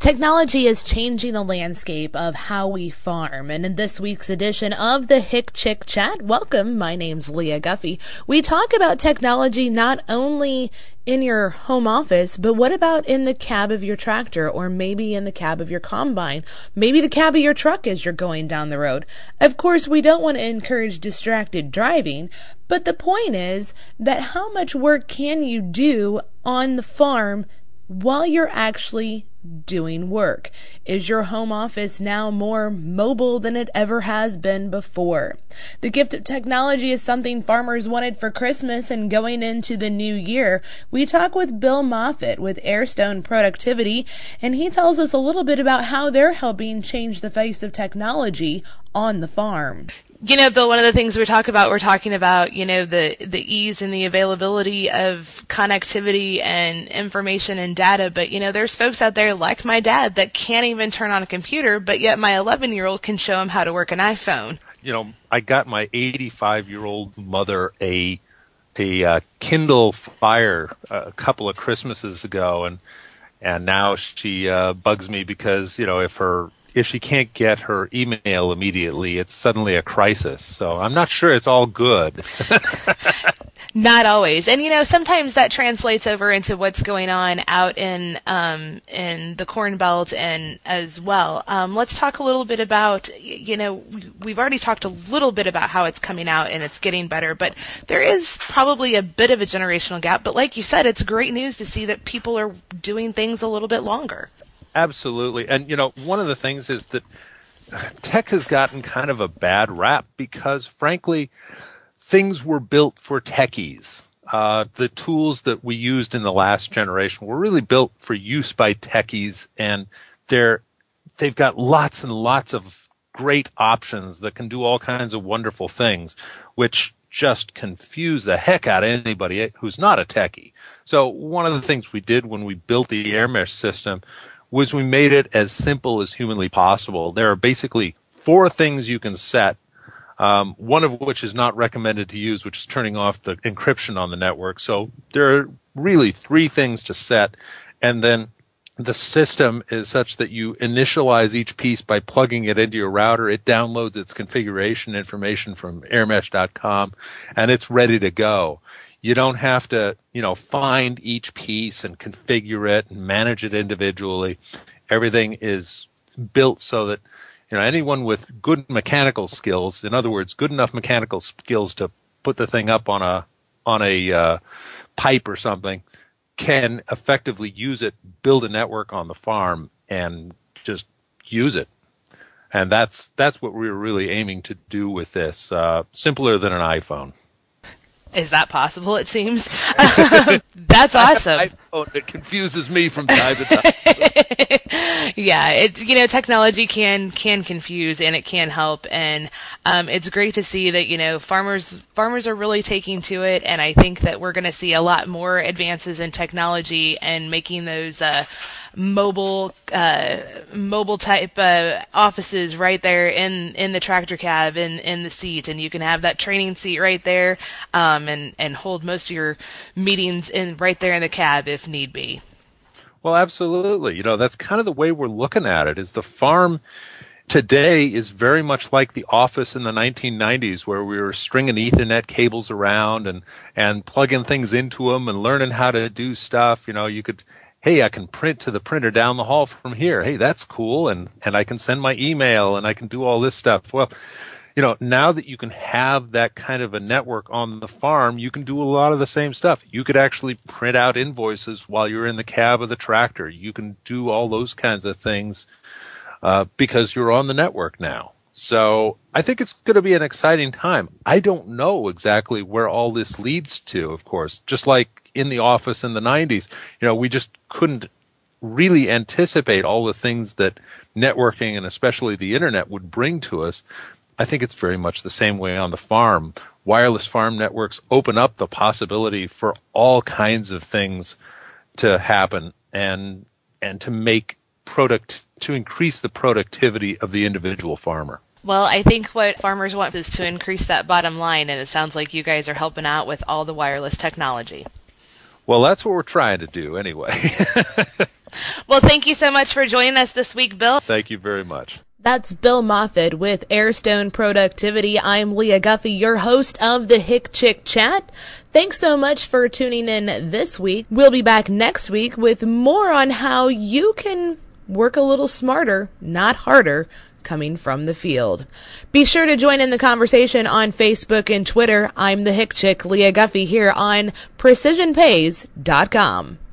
Technology is changing the landscape of how we farm, and in this week's edition of the Hick Chick Chat, welcome, my name's Leah Guffey. We talk about technology not only in your home office, but what about in the cab of your tractor, or maybe in the cab of your combine, maybe the cab of your truck as you're going down the road. Of course, we don't want to encourage distracted driving, but the point is that how much work can you do on the farm while you're actually doing work? Is your home office now more mobile than it ever has been before? The gift of technology is something farmers wanted for Christmas and going into the new year. We talk with Bill Moffitt with Airstone Productivity, and he tells us a little bit about how they're helping change the face of technology on the farm. You know, Bill, one of the things we're talking about, the ease and the availability of connectivity and information and data. But, there's folks out there like my dad that can't even turn on a computer, but yet my 11-year-old can show him how to work an iPhone. I got my 85-year-old mother a Kindle Fire a couple of Christmases ago, and now she bugs me because, if she can't get her email immediately, it's suddenly a crisis. So I'm not sure it's all good. Not always. And, sometimes that translates over into what's going on out in the Corn Belt and as well. Let's talk a little bit about, we've already talked a little bit about how it's coming out and it's getting better, but there is probably a bit of a generational gap. But like you said, it's great news to see that people are doing things a little bit longer. Absolutely. And, one of the things is that tech has gotten kind of a bad rap because, frankly, things were built for techies. The tools that we used in the last generation were really built for use by techies, and they've got lots and lots of great options that can do all kinds of wonderful things, which just confuse the heck out of anybody who's not a techie. So one of the things we did when we built the AirMesh system was we made it as simple as humanly possible. There are basically 4 things you can set, one of which is not recommended to use, which is turning off the encryption on the network. So there are really 3 things to set, and then the system is such that you initialize each piece by plugging it into your router. It downloads its configuration information from airmesh.com, and it's ready to go. You don't have to, find each piece and configure it and manage it individually. Everything is built so that, anyone with good mechanical skills, in other words, good enough mechanical skills to put the thing up on a pipe or something, can effectively use it, build a network on the farm, and just use it. And that's what we were really aiming to do with this. Simpler than an iPhone. Is that possible, it seems? That's awesome. It confuses me from time to time. Yeah, technology can confuse and it can help, and it's great to see that farmers are really taking to it, and I think that we're going to see a lot more advances in technology and making those mobile type offices right there in the tractor cab in the seat, and you can have that training seat right there and hold most of your meetings right there in the cab if need be. Well, absolutely. That's kind of the way we're looking at it. Is the farm today is very much like the office in the 1990s, where we were stringing Ethernet cables around and plugging things into them and learning how to do stuff. You could, hey, I can print to the printer down the hall from here. Hey, that's cool. And I can send my email and I can do all this stuff. Well, now that you can have that kind of a network on the farm, you can do a lot of the same stuff. You could actually print out invoices while you're in the cab of the tractor. You can do all those kinds of things because you're on the network now. So I think it's going to be an exciting time. I don't know exactly where all this leads to, of course. Just like in the office in the 90s, we just couldn't really anticipate all the things that networking and especially the internet would bring to us. I think it's very much the same way on the farm. Wireless farm networks open up the possibility for all kinds of things to happen and to make to increase the productivity of the individual farmer. Well, I think what farmers want is to increase that bottom line, and it sounds like you guys are helping out with all the wireless technology. Well, that's what we're trying to do anyway. Well, thank you so much for joining us this week, Bill. Thank you very much. That's Bill Moffett with Airstone Productivity. I'm Leah Guffey, your host of the Hick Chick Chat. Thanks so much for tuning in this week. We'll be back next week with more on how you can work a little smarter, not harder, coming from the field. Be sure to join in the conversation on Facebook and Twitter. I'm the Hick Chick, Leah Guffey, here on PrecisionPays.com.